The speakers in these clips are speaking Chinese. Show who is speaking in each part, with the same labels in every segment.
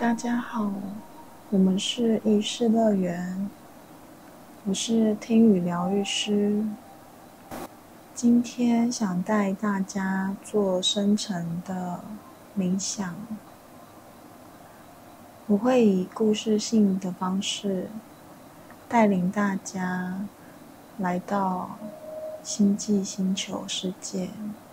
Speaker 1: 大家好，我们是意识乐园，我是听语疗愈师。今天想带大家做深层的冥想，我会以故事性的方式带领大家来到星际星球世界。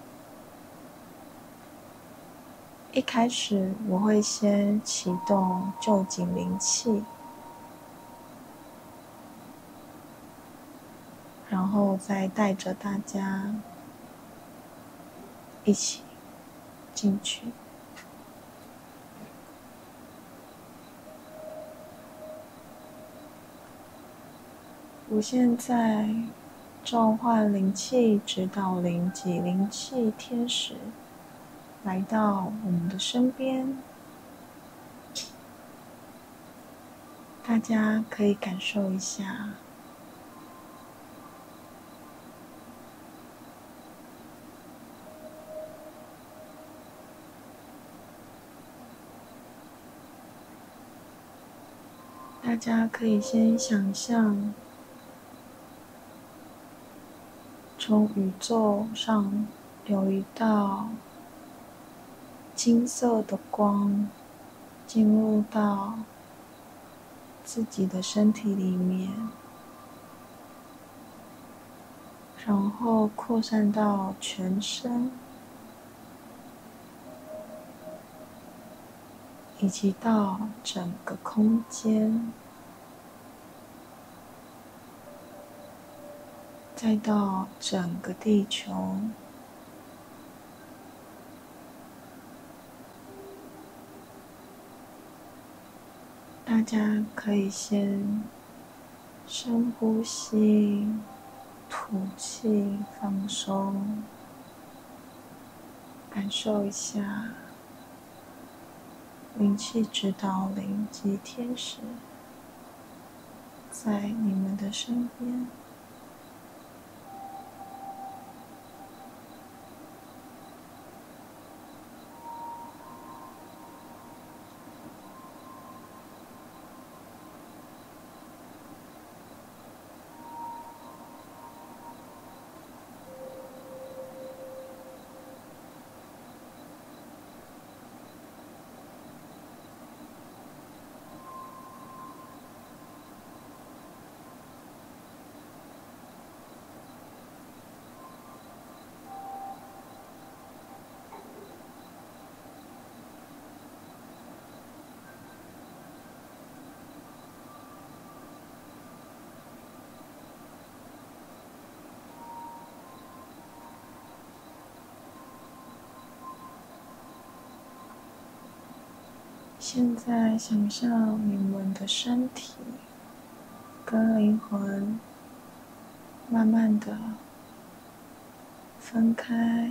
Speaker 1: 一开始我会先启动臼井灵气，然后再带着大家一起进去。我现在召唤灵气指导灵及灵气天使来到我们的身边，大家可以感受一下。大家可以先想象，从宇宙上有一道金色的光进入到自己的身体里面，然后扩散到全身，以及到整个空间，再到整个地球。大家可以先深呼吸，吐气，放松，感受一下灵气指导灵及天使在你们的身边。现在想象你们的身体跟灵魂慢慢的分开，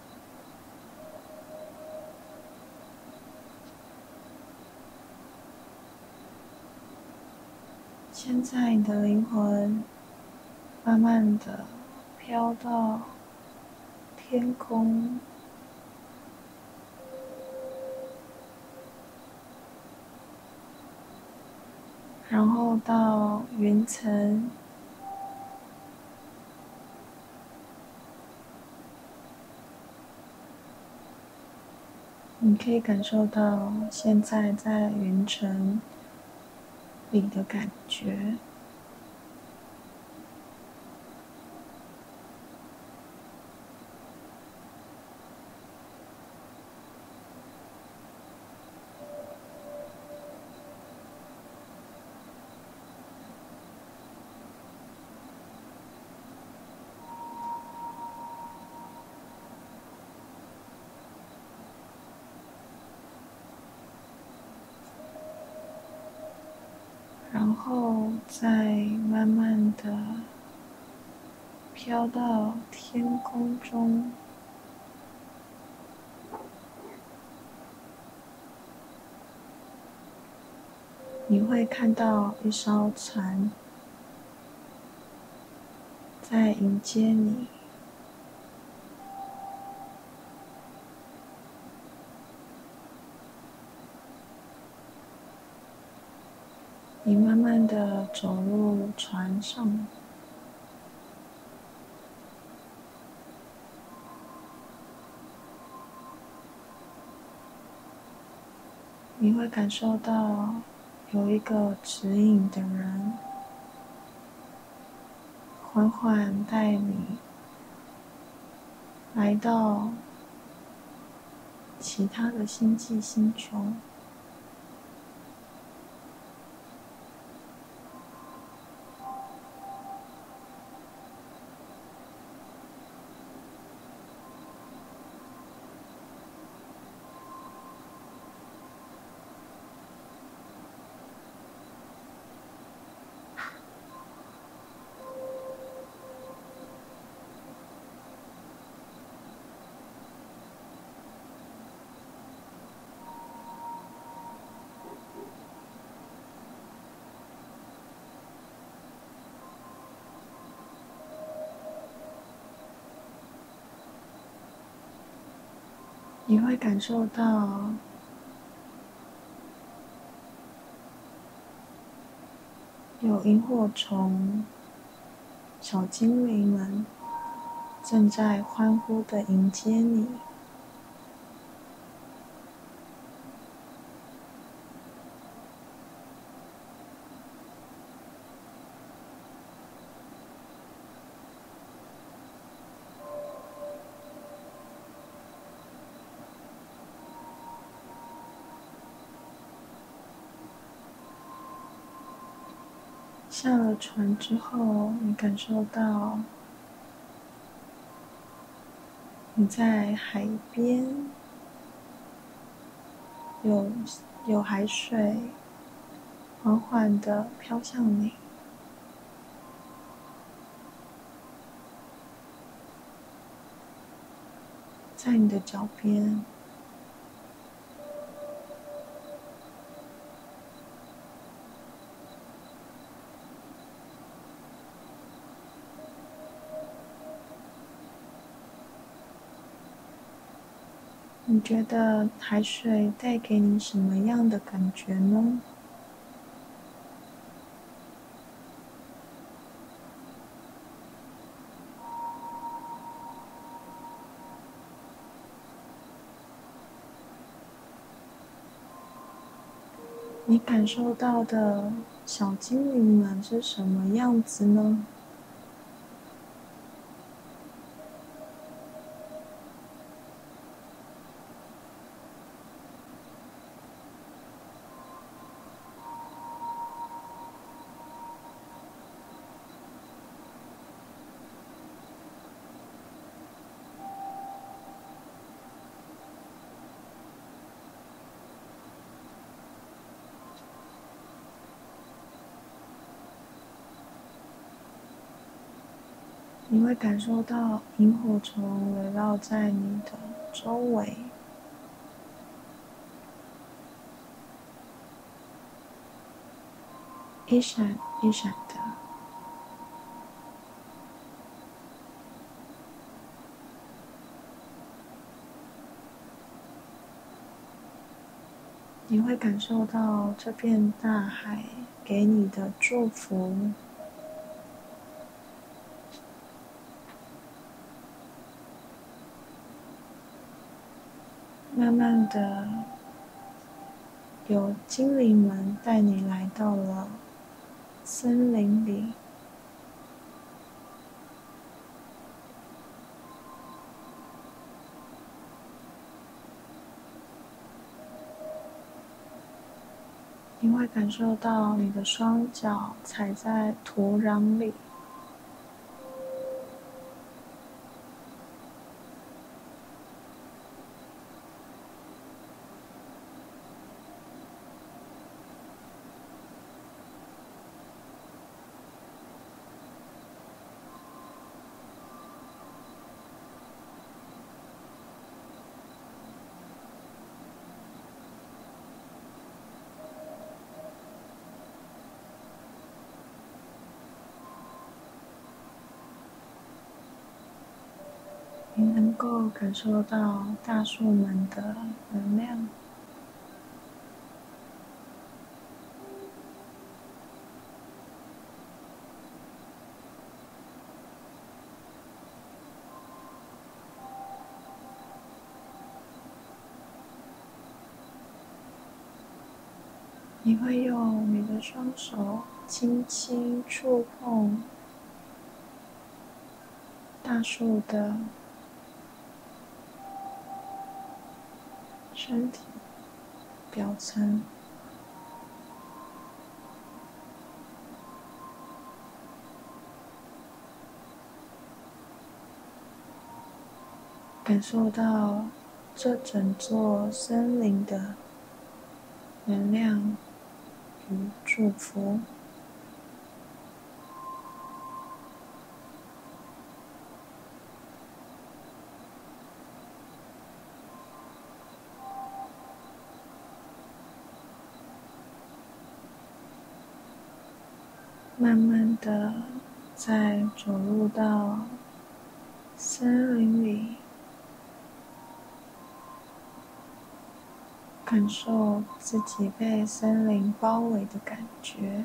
Speaker 1: 现在你的灵魂慢慢的飘到天空，然后到云层，你可以感受到现在在云层里的感觉。然后再慢慢的飘到天空中，你会看到一艘船在迎接你。 你慢慢的走入船上，你会感受到有一个指引的人，缓缓带你来到其他的星际星球。你会感受到有萤火虫、小精灵们正在欢呼地迎接你。下了船之后，你感受到你在海边，有海水缓缓地飘向你，在你的脚边。你觉得海水带给你什么样的感觉呢？你感受到的小精灵们是什么样子呢？你会感受到萤火虫围绕在你的周围，一闪一闪的。你会感受到这片大海给你的祝福。慢慢的，有精灵们带你来到了森林里。你会感受到你的双脚踩在土壤里，你能够感受到大树们的能量。 你会用你的双手轻轻触碰大树的身体表层，感受到这整座森林的能量与祝福。慢慢的再走入到森林里，感受自己被森林包围的感觉。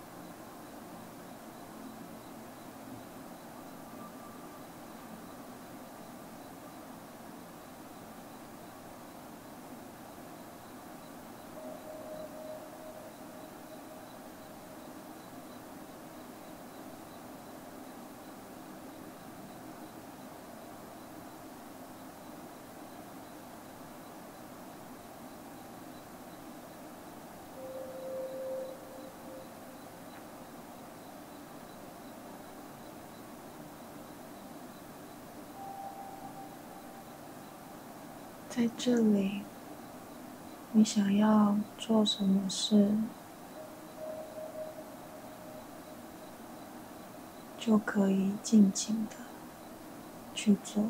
Speaker 1: 在这里，你想要做什么事，就可以尽情的去做。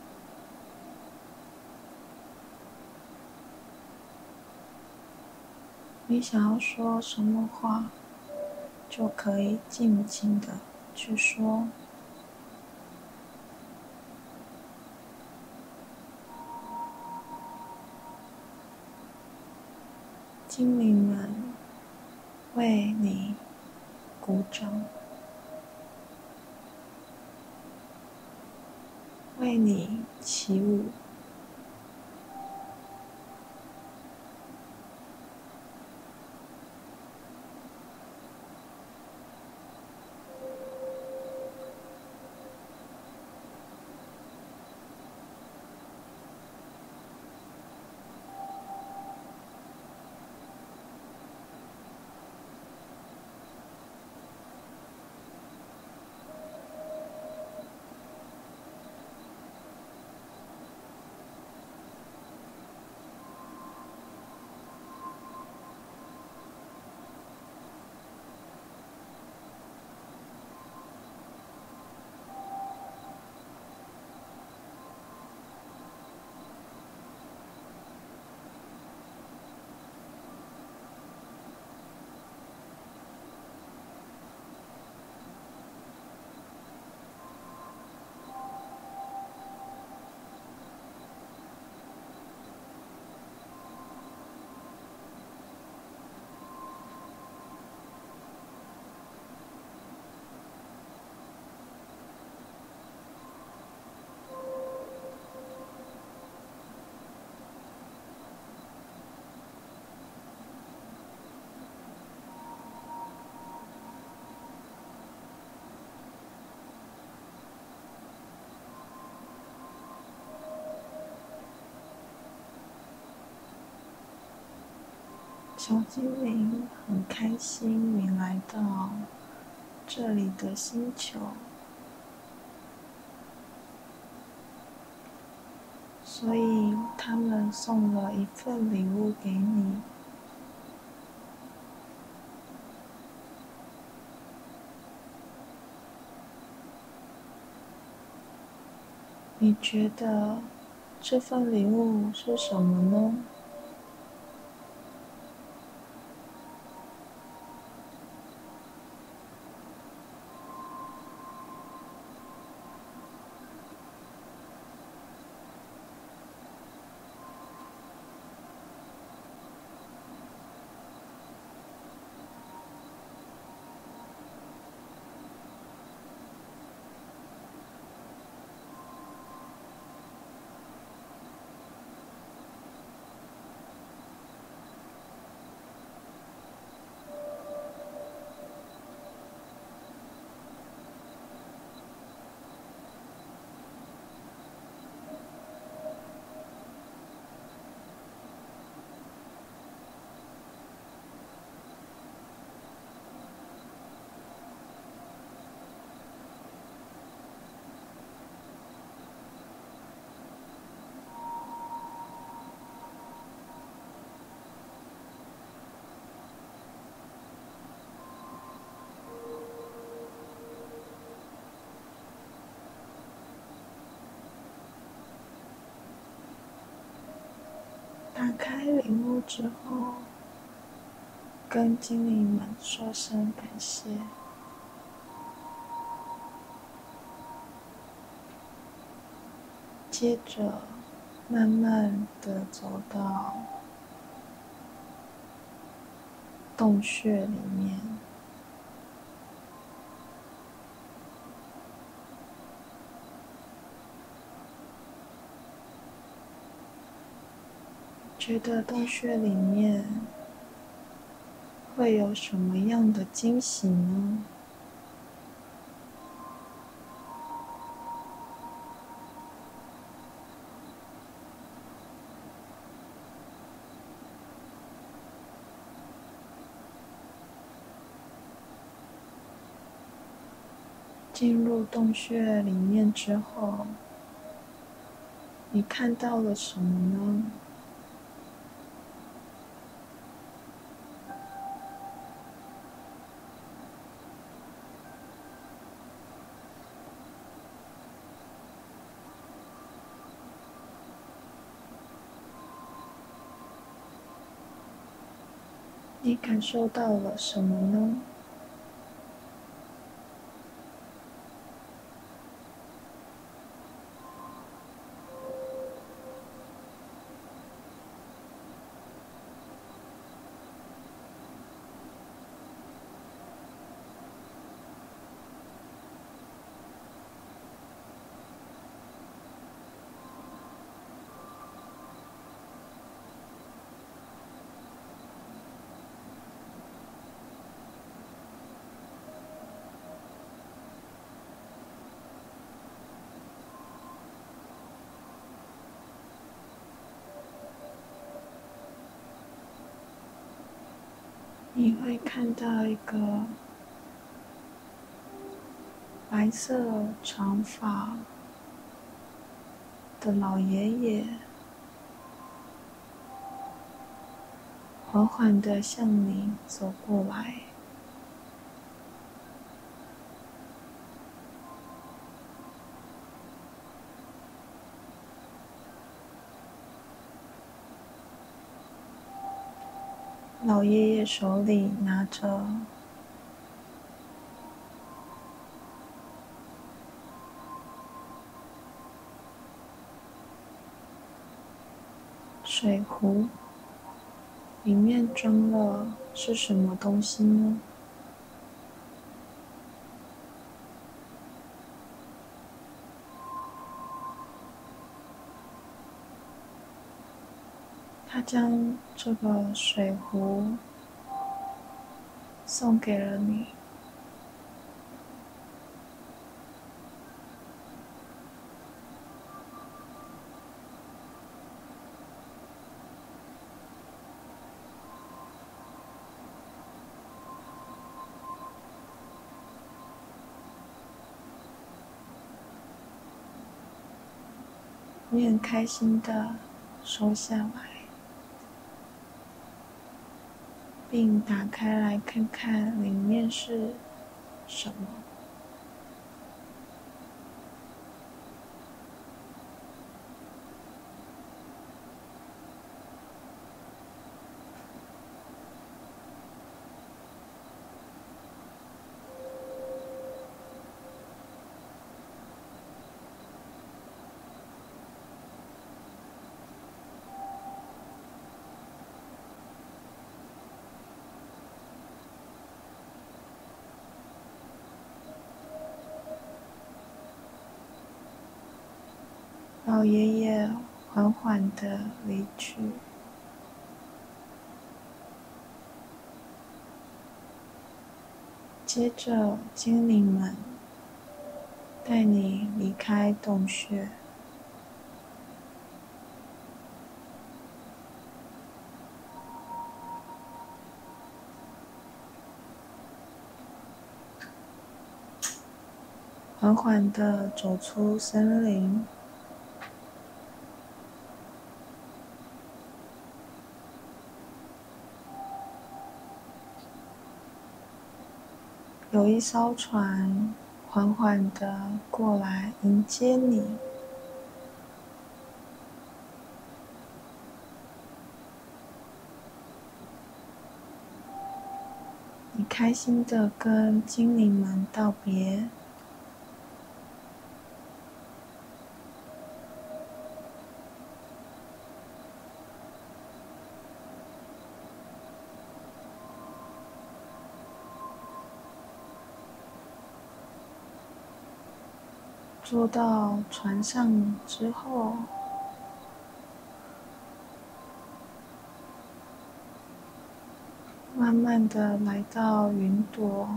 Speaker 1: 你想要说什么话，就可以尽情的去说。精灵们为你鼓掌，为你起舞。小精灵很开心你来到这里的星球，所以他们送了一份礼物给你。你觉得这份礼物是什么呢？ 打开领悟之后，跟精灵们说声感谢。接着，慢慢的走到洞穴里面，觉得洞穴里面会有什么样的惊喜呢？进入洞穴里面之后，你看到了什么呢？你感受到了什么呢？你会看到一个白色长发的老爷爷，缓缓地向你走过来。老爷爷手里拿着水壶，里面装了是什么东西呢？他将这个水壶送给了你。你很开心的收下来，并打开来看看里面是什么。老爷爷缓缓地离去，接着精灵们带你离开洞穴。缓缓地走出森林，有一艘船缓缓地过来迎接你。 你开心的跟精灵们道别，坐到船上之后，慢慢的来到云朵，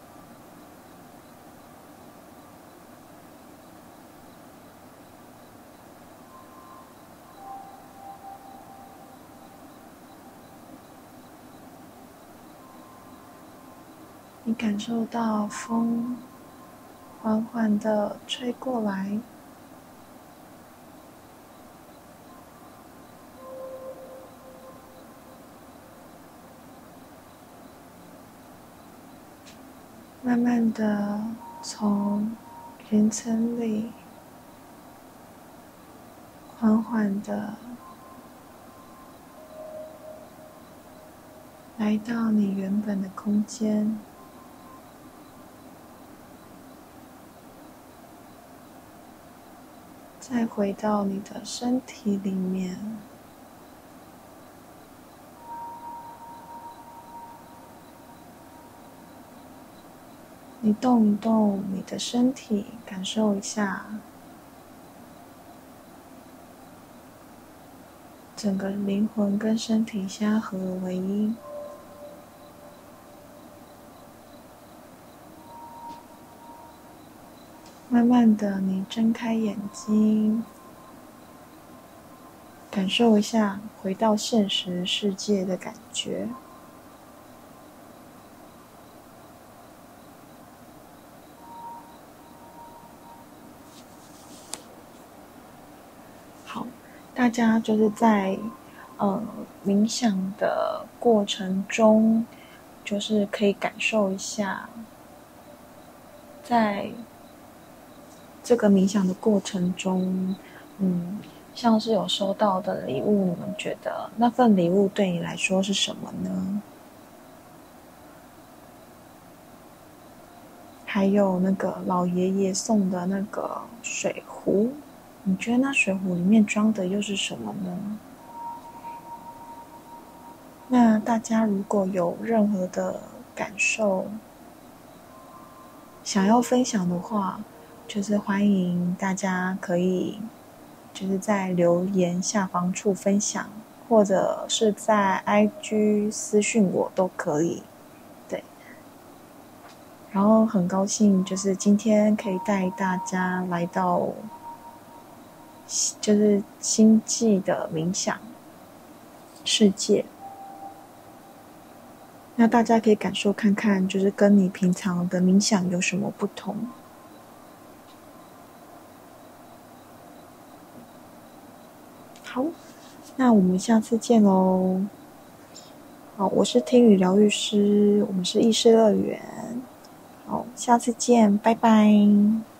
Speaker 1: 你感受到风缓缓的吹过来，慢慢的从云层里缓缓的来到你原本的空间，再回到你的身体里面。你动一动你的身体，感受一下整个灵魂跟身体相合为一。慢慢的，你睁开眼睛，感受一下回到现实世界的感觉。好，大家就是在冥想的过程中，就是可以感受一下，在这个冥想的过程中，像是有收到的礼物，你们觉得那份礼物对你来说是什么呢？还有那个老爷爷送的那个水壶，你觉得那水壶里面装的又是什么呢？那大家如果有任何的感受想要分享的话，就是欢迎大家可以就是在留言下方处分享，或者是在 IG 私讯我都可以。对，然后很高兴就是今天可以带大家来到就是星际的冥想世界。那大家可以感受看看，就是跟你平常的冥想有什么不同。好，那我们下次见喽。好，我是听语疗愈师，我们是意识乐园。好，下次见，拜拜。